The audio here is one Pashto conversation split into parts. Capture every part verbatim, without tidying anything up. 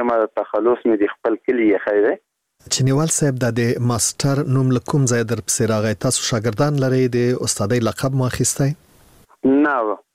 ما تخلص مې د خپل کلی یې دی. چنیوال صاحب د ماستر نوم له کوم ځای در پسې راغی؟ تاسو شاګردان لرئ؟ د استادۍ لقب مو اخیستی؟ نه،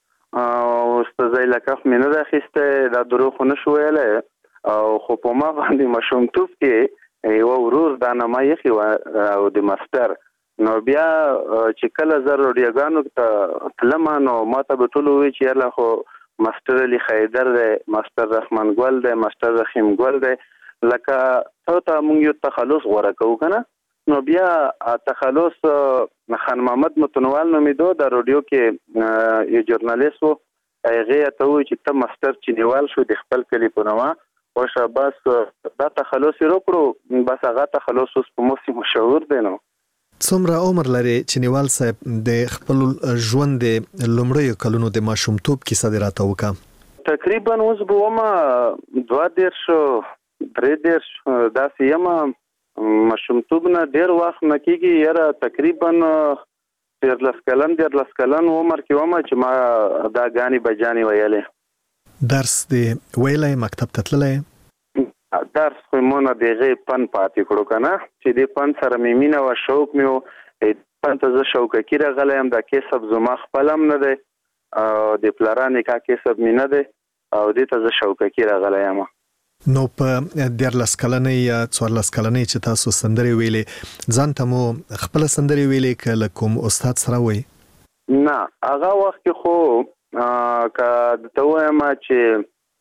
استادۍ لقب مې نه دی اخیستی، دا دروغ خو نه شو ویلی، او خو په ما باندې ماشومتوب کې یوه ورور دا نامه ایښې وه او د ماستر. نو بیا چې کله زه روډیوګانو ته تلم نو ما ته به ټول ووایي چې یاله خو ماستر علي خیدر دی، ماستر رحمان ګل دی، ماستر رحیم ګل دی، لکه ته ته مونږ یو تخلص غوره کوو که نه. نو بیا تخلص خان محمد متنوال نومېدو، د روډیو کې یو جورنالیست و، هغې ته ووایي چې ته ماستر چنیوال شو د خپل کلي په نامه وشه، بس دا تخلص یې وکړو، بس هغه تخلص اوس په موسم مشهور دی. نو څومره عمر لري چنیوال صاحب؟ د خپل ژوند د لومړیو کلونو د ماشومتوب کیسه دې راته وکړه. تقریبا اوس به ومه دوه دېرش درې دېرش داسې یم. ماشومتوب نه ډېر وخت نه کېږي، یاره تقریبا دیارلس کلن دیارلس کلن عمر کې ومه چې ما دا ګانې بجانې ویلې. درس دې ویلی؟ مکتب ته تللی؟ درس خو مو نه د هغې پن پاتې کړو که نه، چې دې پن سره مې مینه وه، شوق مې و. پن ته زه شوقکي راغلی یم، دا کسب زما خپل هم نه دی، د پلاره نکاح کسب مې نه دی، او دې ته زه شوقکي راغلی یم. نو په دیارلس کلنۍ یا څوارلس کلنۍ چې تاسو سندرې ویلې، ځان ته مو خپله سندرې ویلې که له کوم استاد سره وی؟ نه، هغه وخت کې خو که درته ووایم چې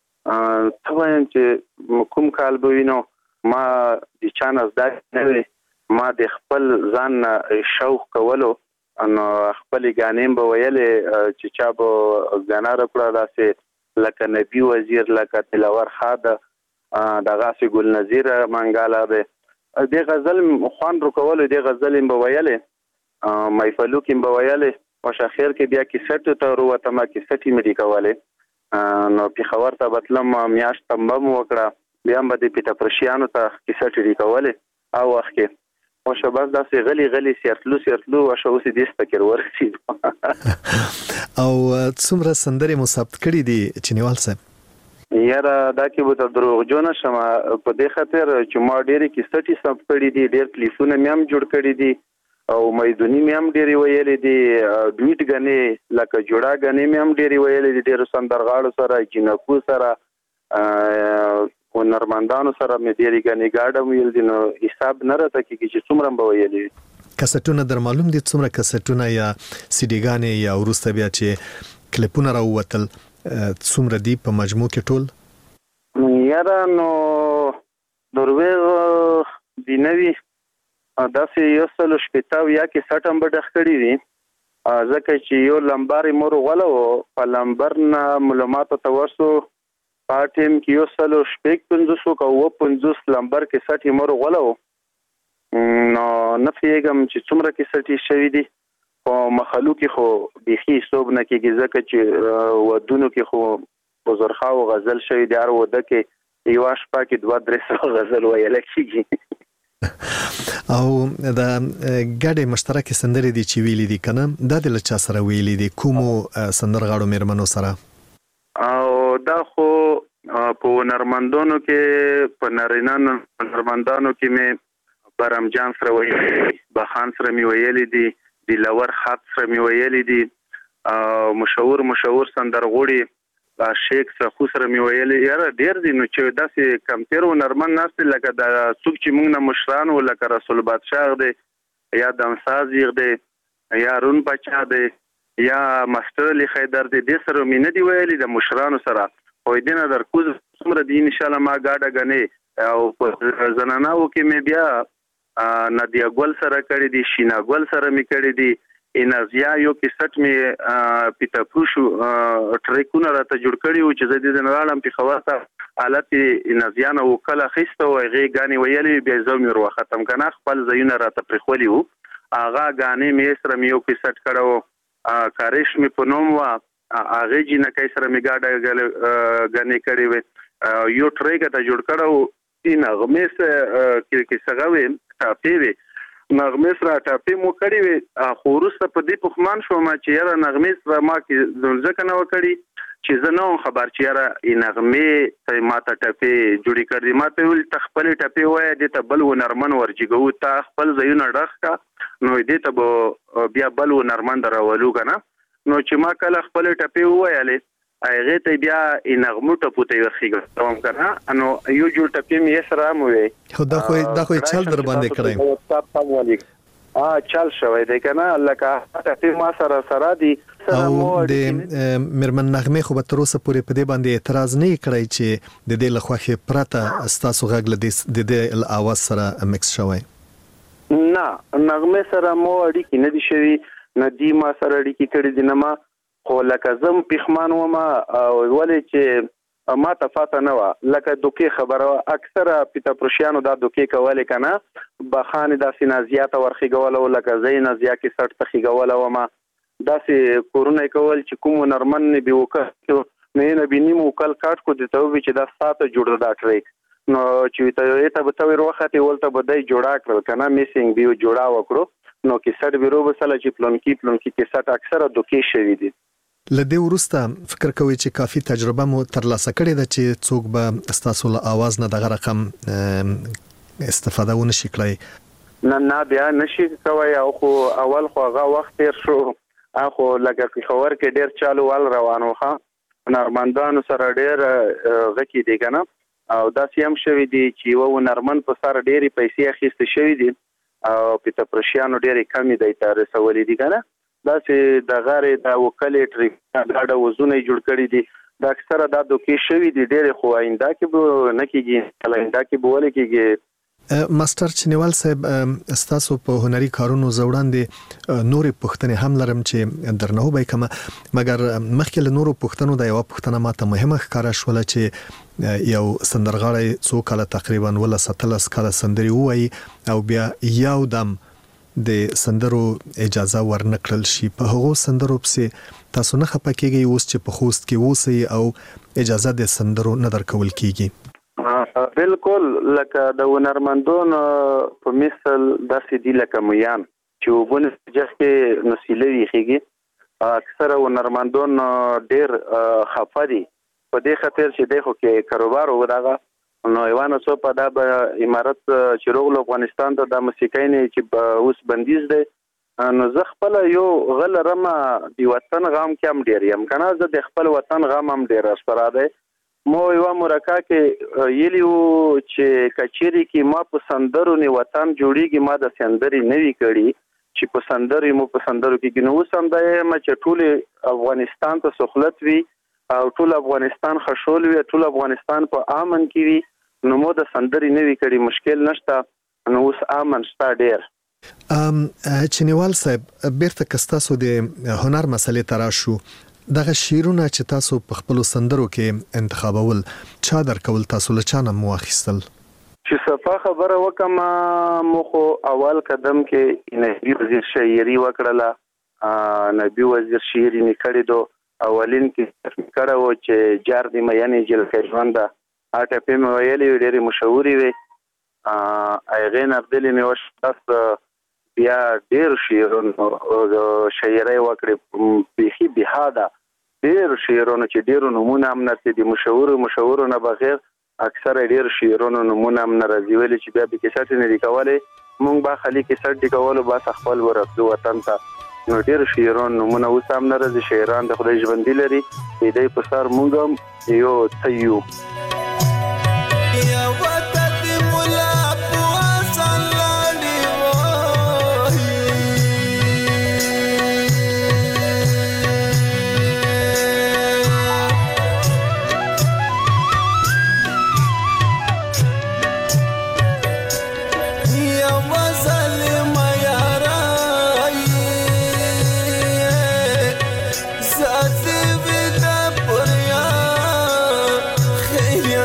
ته وایم چې کوم کال به وي، نو ما د چا نه زده نه وي، ما د خپل ځان نه شوق کولو، نو خپلې ګانې به ویلې چې چا به ګانا راکړه، داسې لکه نبي وزیر، لکه دلور خاده، دغسې ګل نظیر منګاله دی، دې غزل خوند ورکولو، دې غزل یې به ویلې، محفلو کې به ویلې. په اخر کې بیا کیسټو ته وروتم، کیسټ یې مې دې کولې، نو پېښور ته به تلم، میاشت تمبه مو وکړه، بیا هم به د پیټاپرشیانو ته کیسټ یې دې کولې هغه وخت کې. وشه بس داسې غلی غلی سیرتلو سیرتلو وشه اوس یې دې سپکر ورسېدو. او څومره سندرې مو ثبت کړي دي چنیوال صاحب؟ یاره دا کې به ته دروغجو نه شم، په دې خاطر چې ما ډېرې کیسټې ثبت کړي دي، ډېر کلیپونه مې هم جوړ کړي دي، او میدوني مې هم ډېرې ویلې دي، ډویټ ګانې لکه جوړه ګانې مې هم ډېرې ویلې دي، ډېرو سندرغاړو سره، جینکو سره، هنرمندانو سره مې ډېرې ګانې ګاډه ویل دي، نو حساب نه راته کېږي چې څومره به ویلې وي. کسټونه در معلوم دي څومره کسټونه یا سیډیګانې یا وروسته بیا چې کلیپونه راووتل څومره دي په مجموع کې ټول؟ یاره نو درویغ دي نه وي، داسې یو سلو شپېته او یا کیسټ هم به ډخ کړي دي، ځکه چې یو لمبر یې مور غوله و، په لمبر نه معلوماتو ته ورسو، په ټیم کې یو سلو شپږ پنځوس که اووه پنځوس لمبر کیسټ یې مور غوله و. نو نه پوهېږم چې څومره کیسټ یې شوي دي، په مخلو کې خو بیخي حساب نه کېږي، ځکه چې ودونو کې خو په زرخاو غزل شوي دي، هر واده کې یوه شپه کې دوه درې سوه غزل ویله کېږي. او د ګډې مشترکې سندرې دي چې ویلي دي که نه، دا دې له چا سره ویلي دي؟ کومو سندرغاړو مېرمنو سره؟ او دا خو په هنرمندانو کې، په نارینه هنرمندانو کې مې برم جان سره ویلي دي، بخان سره مې ویلي دي، دلور خط سره مې ویلي دي، مشهور مشهور سندرغوړي شیخ سخو سره مې ویلي. یاره ډېر دي، نو چې داسې کمتر هنرمند ناست دي، لکه د څوک چې موږ نه مشران وو، لکه رسول بادشاه دی، یا دمساز دی، یا رون بچا دی، یا ماستر علي خیدر دی، دې سره مې نه دي ویلي د مشرانو سره. خو دې نه درکوز څومره دي انشاءالله ما ګاډه ګنې، او په زناناو کې مې بیا نادیه ګل سره کړي دي، شینا ګل سره مې کړي دي، انازیا یو کیسټ مې پیټاپروشو ټریکونه راته جوړ کړي وو چې زه دې نه راړم پېښور ته، حالت انازیا نه وکله اخیسته و، هغې ګانې ویلې، بیا زه مې ور وختم که نه، خپل ځایونه راته پرېښولي وو، هغه ګانې مې سره مې یو کیسټ کړی و، کاریش مې په نوم وه، هغې جینکۍ سره مې ګاډه ګانې کړې وې، یو ټریک ته جوړ کړی و، نغمې سره کیسهغه وې ټاپې وې، نغمې سره ټاپې مو کړې وې، خو وروسته په دې پښمان شوم چې یاره نغمې سره ما کې ځکه نه وه کړي چې زه نو خبر چې را نغمه ته ماته ټپه جوړی کړې ماته ول تخپل ټپه وای د ته بل و نرمن ورجګو ته خپل زینو ډخ کا نو دې ته بیا بل و نرمن درولو کنه نو چې ما کله خپل ټپه وایاله هغه ته بیا نغمه ټپه ته ورخیږم کنه نو یو جوړ ټپه مې سره مو وي خو دا خو دا خو چل در باندې کړی تاسو علیکم ا چل شوی دی کنه لکه ټپه ما سره سره دی او د مرمن نغمه خو به تر اوسه پورې په دې باندې اعتراض نه کړی چې د دې لخوا پرته ستاسو غږ له د دې اواز سره مکس شوی نه نغمه سره مو اړیکې نه دي شوی نه دی ما سره اړیکې کړې دي نه ما خو لکه زم پخمان و ما ولې چې ما ته فاته نه و لکه دوکي خبره اکثره پیتا پروشیانو دا دوکي کوله کنه بخانه د سینازیات ورخیګول او لکه زین ازیا کې سټ تخیګول او ما داسې کورونه کول چې کوم نرمن نه به وکړو نه نه بینیم وکړ کاټ کو دته وی چې دا ساته جوړ دا ټریک نو چې ته ته به تویر وخت ولته بدای جوړا کړ کنه میسینګ بیو جوړا وکړو نو کې سټ بیرو بسله چې پلونکی پلونکی کې سټ اکثره دوکي شوی دي لدې ورسته فکر کوي چې کافي تجربه مو ترلاسه کړې ده چې څوک به ستاسو له आवाज نه دغه رقم استفاده ونه شي کړی نه نه بیا نشي کوي او خو اول خو هغه وخت تیر شو اخو لکه خبر کې ډیر چالو ول روانو ښه نرمندانو سره ډیر غکی دی کنه او دا سیم شوی دی چې و نرمن په سره ډیری پیسې اخیسته شوی دی او پیتا پرشیانو ډیری کمی دی تر سوالې دی کنه دا چې د غاره د وکالې ټریک دا د وزونه جوړ کړی دي دا اکثره د دوکي شوی دي ډېر خو آینده کې به نه کیږي آینده کې به ولې کیږي ماستر چنیوال صاحب استاسو په هنري کارونو زوړاندې نورې پښتنې هم لرم چې درنه وبای کما مګر مخکې له نورو پښتنو د یو پښتنه ماته مهمه ښکارا شول چې یو سندرغاړی څو کال تقریبا ولا ستلس کال سندري وای او بیا یو دم د سندرو اجازه ورنکړل شي په هغو سندرو پسې تاسو نه خپکیږئ اوس چې په خوست کې وسی او اجازه د سندرو نه درکول کیږي بالکل لکه د ونرمندون په مثال داسې دی لکه میان چې وبونه ځکه نسیلوي خيږي اکثره ونرمندون ډیر خفدي په دې خاطر چې دغه کې کاروبار وداغه نو ایوانو څو په دا امارت چې روغ افغانستان ته د موسیقۍ نه چې اوس بندیز دی نو زه خپل یو غل رمه دی وطن غام کې هم ډیر یم کنه زه د خپل وطن غام هم ډیر اسپرا دی مو یو مرکا کې یلیو چې کچيري کې ما په سندرو نه وطن جوړیږي ما د سندري نوي کړي چې په سندري مو په سندرو کې نو سم دی ما چې ټول افغانستان ته سہولت وي او ټول افغانستان خشول وي ټول افغانستان په امن کې وي نو مو د سندري نوي کړي مشکل نشته نو اوس امن شته ډیر ام چنیوال صاحب بیرته کستاسو د هنر مسلې تراشو دغه شیرونه چې تاسو په خپل سندرو کې انتخابول چا درکول تاسو له چانه مو اخیستل چې صفه خبره وکم مو خو اول قدم کې نبی وزیر شاعري وکړه نبی وزیر شاعري نکړې دو اولین کې کړه و چې جار دی مې یعنی جل کښواندا اټه په مې ویلې ډېری مشهوري وي ا ایغه نبدل مې وش تاس بیا ډېر شعرونو شاعري وکړې بيخي بهاده ډېر شعرونو چې ډېر نمونه هم نته دي مشهور مشهور نه بغیر اکثر ډېر شعرونو نمونه هم ناراضي ویل چې بیا به کې سات نه لیکواله مونږ با خالي کې سات لیکواله با خپل ورته وطن ته نو ډېر شعرونو نمونه وسام ناراضي شاعران د خدای ژوند لري دې په سر مونږ یو تیو یا وطن مولا Yeah.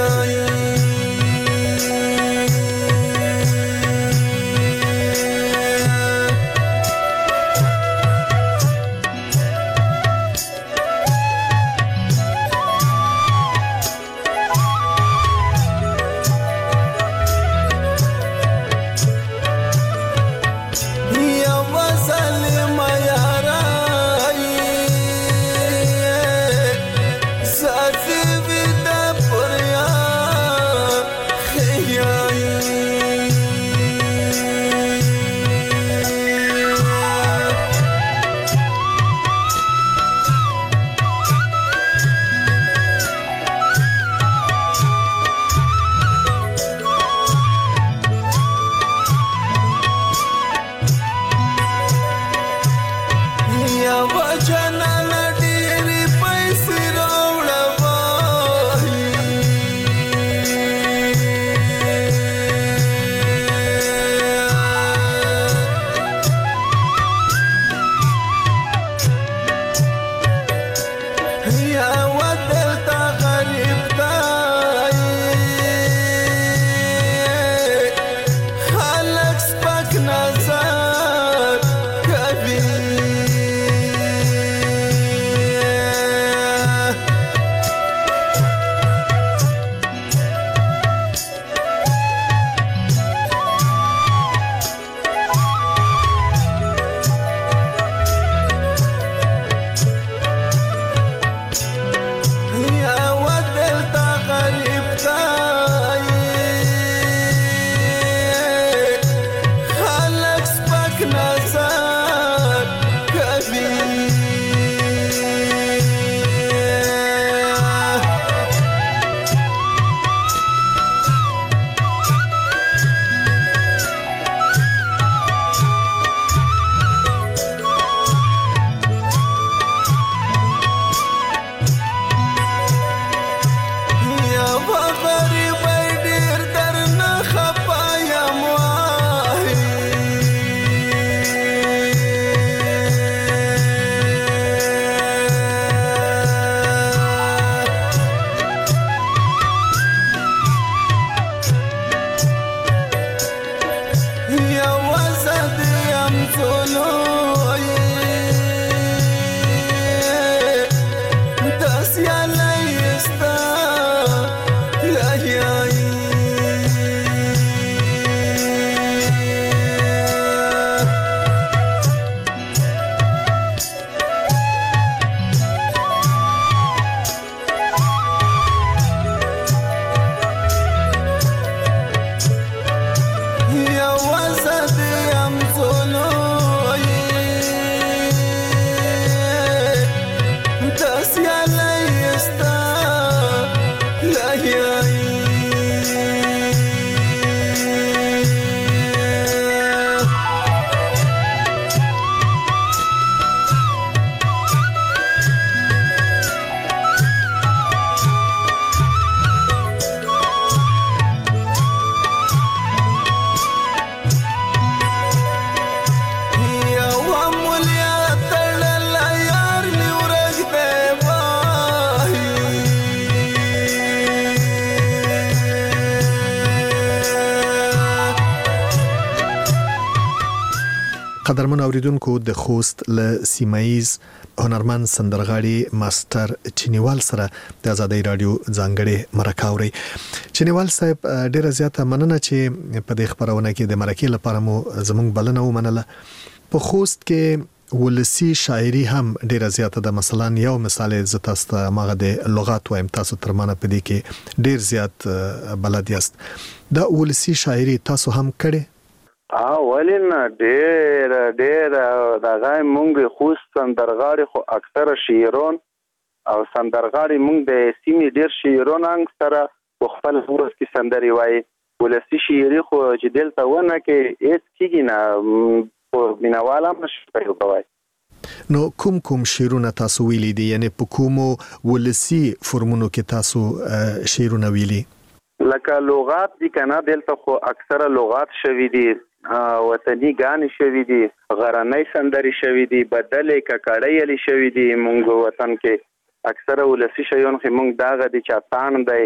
قدرمن اوریدونکو د خوست له سیمایز هنرمند سندرغاړي ماستر چینیوال سره د آزادۍ رادیو ځانګړي مرکه اوري. چینیوال صاحب ډیره زیاته مننه چې په دې خبرونه کې د مرکې لپاره مو زموږ بلنه ومنله. په خوست کې ولسی شاعري هم ډیره زیاته ده. مثلا یو مثال ز تاسو ته ماغه د لغات وایم، تاسو تر مانه په دې کې ډیر زیات بلد یاست. دا ولسی شاعري تاسو هم کړي؟ اه ولین ډیر ډیر دا غای مونږ خوست سندرغاړي خو اکثره شعرون او سندرغاړي مونږ د سیمې ډیر شعرون انګ سره په خپل ورس کې سندري وایي. ولسی شعري خو چې دلته ونه کې هیڅ کیږي نه، په مینواله مشکل کوي. نو کوم کوم شعرونه تاسو ویلي دي؟ یعنی په کومو ولسی فرمونو کې تاسو شعرونه ویلي؟ لکه لغات دي کنه، دلته خو اکثره لغات شوي دي، وطني غانې شوي دي، غرنۍ سندري شوي دي، بدلې ککړې علي شوي دي. مونږ وطن کې اکثره ولسی شیون خو مونږ داغه دي چاتان دی،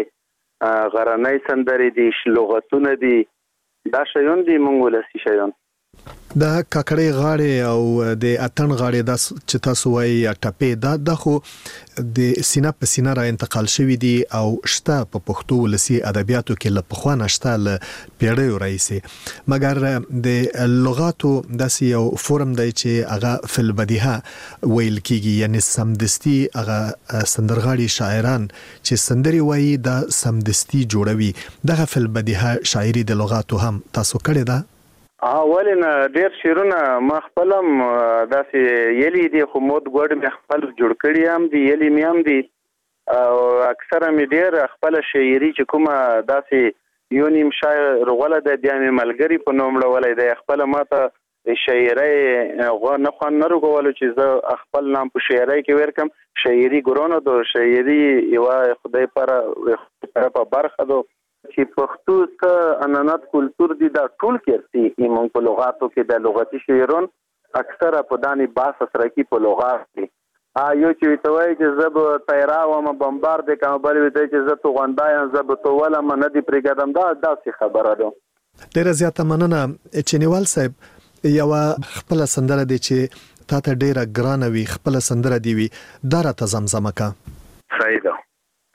غرنۍ سندري دي، لغتونه دي، دا شیون دي مونږ ولسی شیون. دا ککړې غاړې او د اتن غاړې دا چې تاسو وایي یا ټپې دا د خو د سینا په سینا را انتقال شوی دي او شته په پښتو ولسی ادبیاتو کې له پخوا نشته له پیړیو راځي. مګر د لغاتو داسې یو فورم دی چې هغه فل بدیهه ویل کیږي، یعنی سمدستی هغه سندرغاړي شاعران چې سندري وایي دا سمدستی جوړوي. دغه فل بدیهه شاعري د لغاتو هم تاسو کړی ده؟ اولین ډیر شعرونه ما خپلم داسې یلی دي، خو مود ګوډ مې خپل جوړ کړی هم دي، یلی مې هم دي، او اکثره مې ډیر خپل شاعري چې کومه داسې یو نیم شاعر غوله د بیا مې ملګری په نوم ولې د خپل ماته شاعري غو نه خو نه رغولو چې زه خپل نام په شاعري کې ورکم. شاعري ګورونو دو شاعري یو خدای پر په برخه دو چې پښتو څخه انانات کلچر دي، دا ټول کېرسي ایمون په لغاتو کې د لغتي شعرون اکثره په دانی باس سره کې په لغات دي. ا یو چې توای چې زب تیرا و م بمبار د کوم بل وی چې زه تو غونډایم زب تو ولا من دي پرګدم، دا داسې خبره ده. ډیره زیاته مننه چینیوال صاحب. یو خپل سندره دي چې تا ته ډیره ګرانه وي، خپل سندره دی وي، دا را ته زمزمه کا. صحیح ده.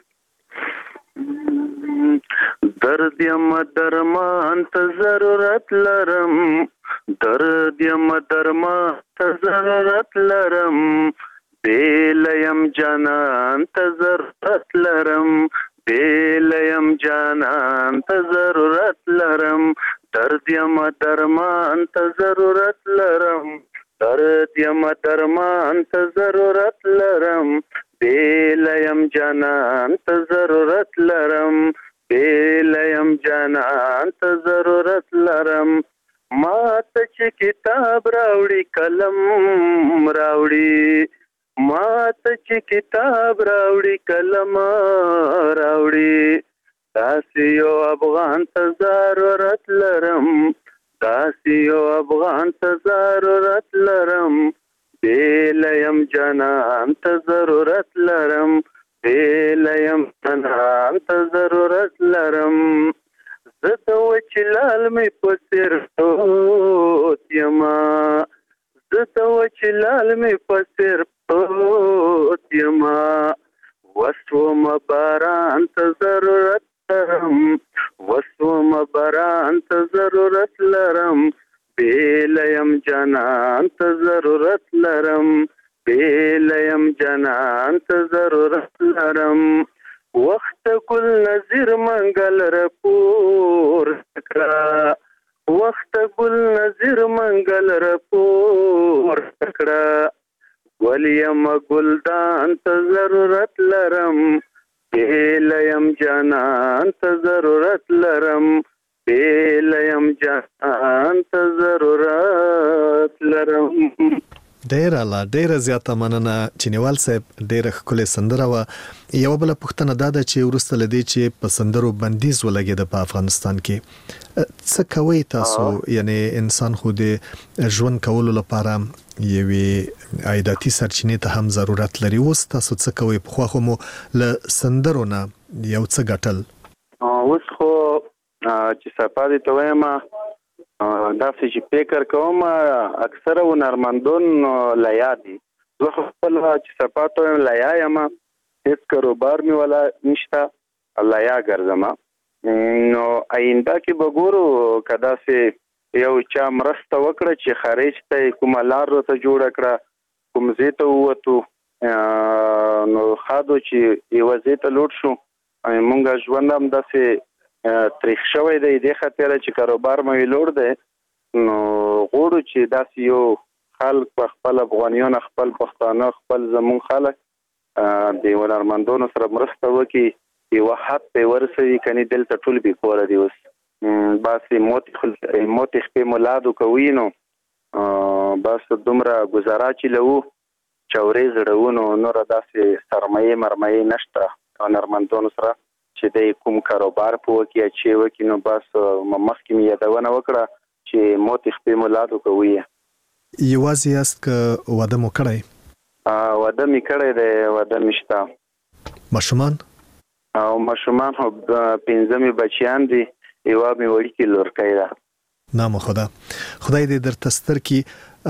درد یم درمان ته ضرورت لرم، درد یم درمان ته ضرورت لرم، بیل یم جانان ته ضرورت لرم، بیل یم جانان ته ضرورت لرم، درد یم درمان ته ضرورت لرم، درد یم درمان ته ضرورت لرم، بیل یم جانان ته ضرورت لرم، بیلیم جانان ته ضرورت لرم. ما ته چې کتاب راوړي قلم راوړي، ما ته چې کتاب راوړي قلم راوړي، داسې یو افغان ته ضرورت لرم، داسې یو افغان ته ضرورت لرم، بیلیم جانان ته ضرورت لرم، بیلیم جانان ته ضرورت لرم. زه د وچ لال مې په څېر پروت یما، زه د وچ لال مې په څېر پروت یما، وسوم باران ته ضرورت لرم، وسوم باران ته ضرورت لرم، بیلیم جانان ته ضرورت لرم، بیلیم جانان ته ضرورت لرم. وخت ګل نظیر منګل رپور کړه، وخت ګل نظیر منګل رپور کړه، ولیم ګلدان ته ضرورت لرم، بیلیم جانان ته ضرورت لرم، بیلیم جانان ته ضرورت لرم. ډیر اعلی، ډیر زیاته مننه چینیوال صاحب. ډیر ښکلې سندره و. یو بل پوښتنه دا ده چې ورسته لدی چې په سندرو بندیز ولګید په افغانستان کې، څه کوي تاسو؟ یعنی انسان خو د ژوند کولو لپاره یوې عایداتي سرچینې ته هم ضرورت لري. اوس تاسو څه کوي؟ په خو خو مو له سندرو نه یو څه ګټل؟ اوس خو چې صفادي ته وایم دا چې فکر کوم اکثره هنرمندون لیا دي. زه خپل چې صفات وایم لیا یم، هیڅ کاروبار مې ولا نشته، لیا ګرځم. نو آینده کې به ګورو که داسې یو چا مرسته وکړه چې خارج ته کومه لار راته جوړه کړه، کوم ځای ته ووتو، نو ښه ده چې یوه ځای ته لوټ شو. مونږ ژوند هم داسې تریخ شوی دی دې خاطره چې کاروبار مې لوړ دی. نو غواړو چې داسې یو خلک په خپل افغانیان، خپل پښتانه، خپل زمونږ خلک د هنرمندانو سره مرسته وکړي، یوه حد پې ورسوي. کنې دلته ټول بې کوره دي اوس، بس موت خپې مولادو کوي. نو بس دومره ګزاره چې لوو چورې زړوو، نو نوره داسې سرمایې مرمایې نشته هنرمندانو سره چې دی کوم کاروبار په وکړي چې وکړي. نو بس مخکې مې یادونه وکړه چې موت خپې مولادو کوي. یوازې یاست که واده مو کړی؟ واده مې کړی دی، واده مې شته. ماشومان؟ او ماشومان خو پنځه مې بچیان دي، یوه مې وړوکې لورکۍ ده. نام خدا خدای دې درته ستر کړي.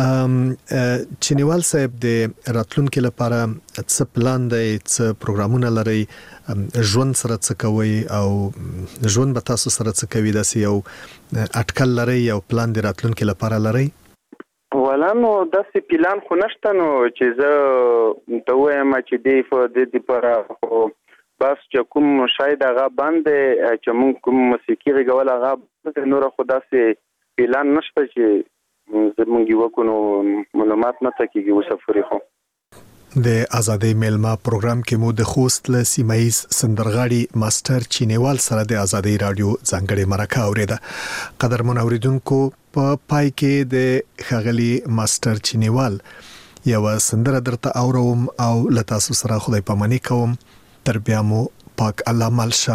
چینیوال صاحب د راتلونکي لپاره څه پلان دی، څه پروګرامونه لري، ژوند سره څه کوي او ژوند به تاسو سره څه کوي؟ داسې یو اټکل لري، یو پلان د راتلونکي لپاره لري؟ ولا نو داسې پلان خو نشته، نو چې زه ته ووایم چې دې په دې دپاره خو بس چې کوم شاید هغه بند دی، چې مونږ کوم موسیقي غږول هغه بند دی. نوره خو داسې پلان نشته چې زمونږ یې وکړو، نو معلومات نه تکېږي اوسه پورې. خو د ازادۍ میلمه پروګرام کې مو د خوست له سیمایي سندرغاړي ماستر چینیوال سره د ازادۍ رادیو ځانګړې مرکه اوریده. قدرمن اوریدونکو، په پای کې د ښاغلي ماستر چینیوال یو سندره درته اورم او له تاسو سره خدای پاماني کوم. تر بیا مو پاک الله مل شه.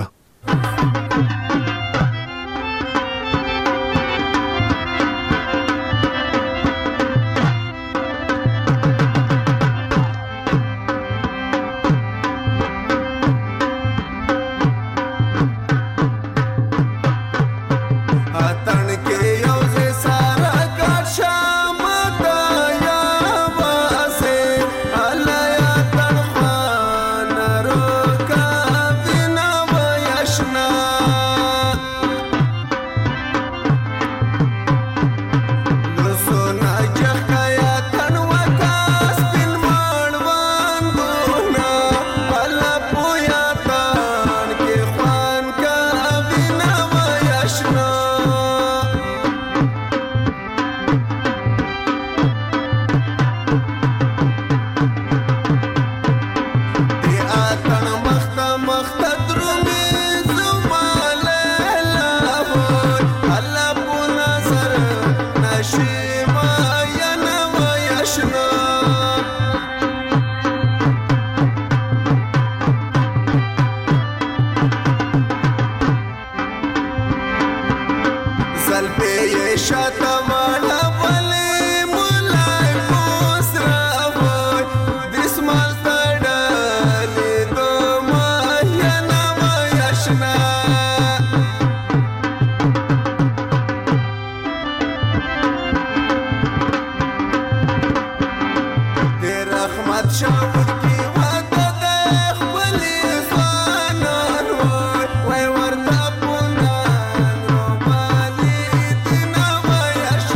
Why were the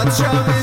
شوی